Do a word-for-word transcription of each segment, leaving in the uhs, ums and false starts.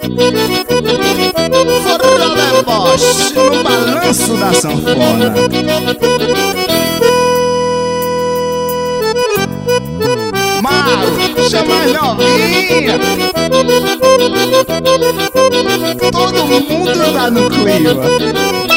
Forró deboche no balanço da sanfona. Mauro, chama as novinha. Todo mundo tá no clima.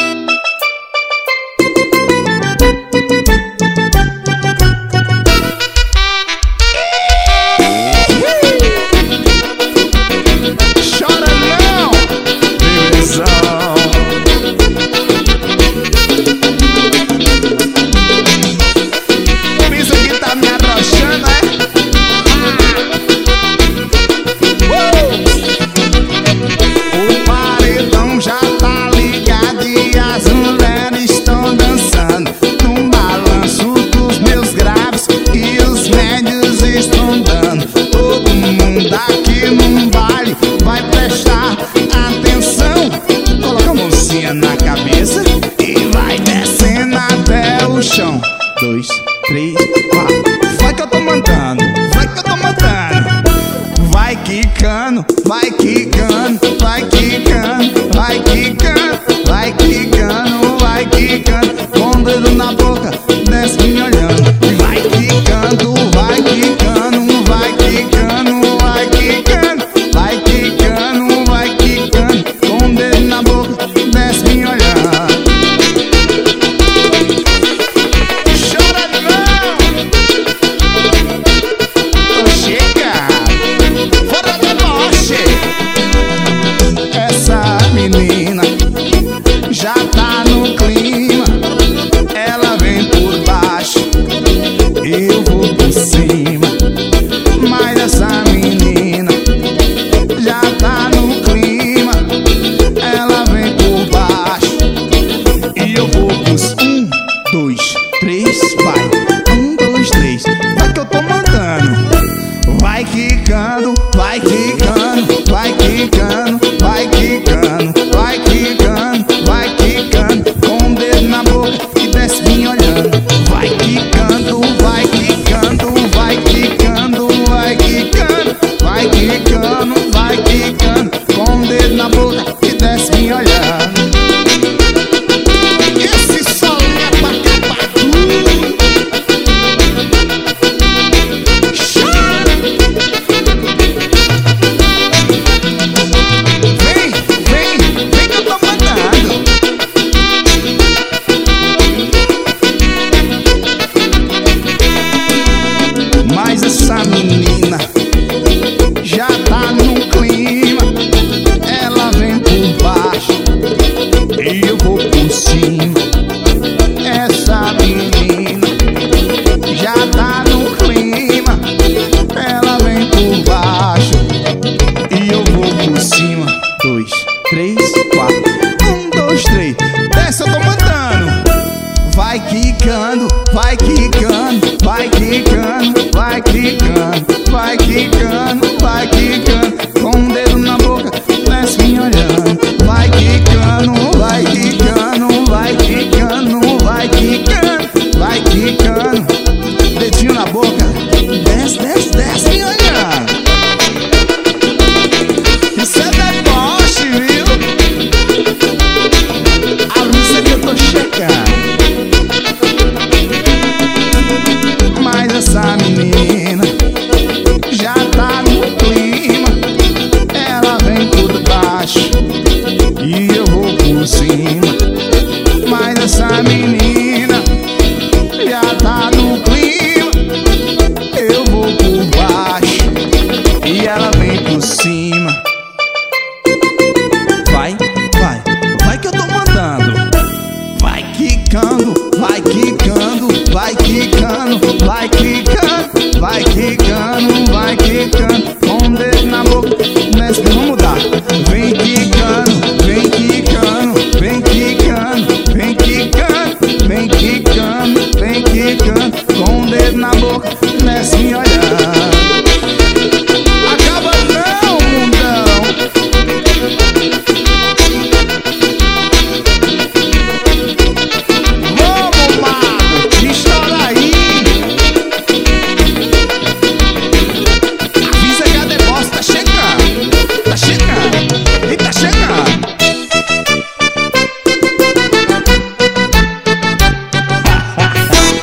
Na cabeça e vai descendo até o chão. Dois, três, quatro. Vai que eu tô mandando, vai que eu tô mandando. Vai quicando, vai quicando, vai quicando, vai quicando, vai quicando, vai quicando. Com o dedo na boca, desce me olhando. Vai quicando, vai quicando, vai quicando, vai quicando, vai quicando, vai quicando. Com o dedo na boca, desce me olhando. Chora não! Tô chegando, fora deboche. Essa menina já tá no clima. Ela vem por baixo, eu vou por cima. Mas essa menina já tá no clima. Ela vem por baixo e eu vou pros um, dois, três, vai. Um, dois, três, vai que eu tô mandando. Vai quicando, vai quicando, vai quicando, vai quicando, vai quicando, vai quicando. Com o dedo na boca e desce me olhando. Vai quicando, vai quicando, vai quicando, vai quicando, vai quicando, vai quicando. Com o dedo na boca e desce me olhando. Esse sol é pra acabar tudo. Chora. Vem, vem, vem que eu tô mandando. Mas essa menina já tá no clima. Ela vem por baixo e eu vou por cima. Essa menina já tá no clima. Ela vem por baixo e eu vou por cima. Dois, três, quatro. Um, dois, três. Desce, eu tô mandando. Vai quicando, vai quicando, vai quicando, vai quicando, vai quicando, vai quicando. Com o dedo na boca, desce me olhando. Vai quicando, vai quicando, vai quicando, vai quicando, vai quicando. Dedinho na boca, desce, desce, desce me olhando. Isso é deboche, viu? Avisa que eu tô chegando. Mas essa menina já tá no clima. Ela vem por baixo e eu vou por cima. Mas essa menina já tá no clima. Eu vou por baixo e ela vem por cima. Vai, vai, vai que eu tô mandando. Vai quicando, vai quicando, vai quicando, vai quicando, vai quicando, vai quicando. Com o dedo na boca, desce, vamos mudar. Vem quicando, vem quicando, vem quicando, vem quicando, vem quicando, vem quicando. Com o dedo na boca, desce me olhando.